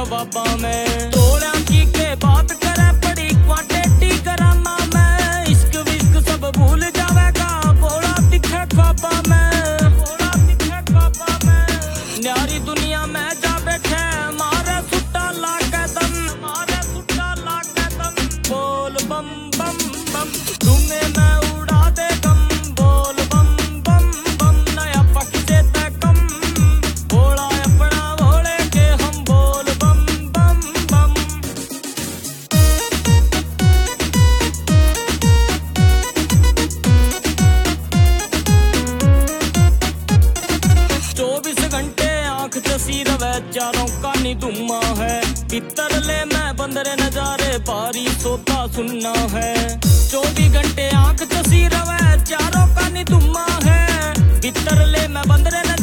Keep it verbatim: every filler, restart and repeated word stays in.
ख्वाबा में। तोड़ा की के बात करे बड़ी क्वांटिटी करामा में। इश्क विश्क सब भूल जावेगा बोला दिखे ख्वाबा में। बोला दिखे ख्वाबा में न्यारी दुनिया में जा बैठे मारे सुट्टा लाके दम। मारे सुट्टा लाके दम बोल बम बम बम धुएं में उड़ा दे गम। बोल बम बम बम नया पक देता कम। भोला अपना भोले के हम बोल बम बम बम। चौबीस घंटे आंख चसी रवे चारों का निधुमा है। पितरले में बंदरे नजारे बारी सोता सुनना है। चौबीस घंटे आंख चसी रवे चारों का निधुमा है। पितरले में बंदरे नजारे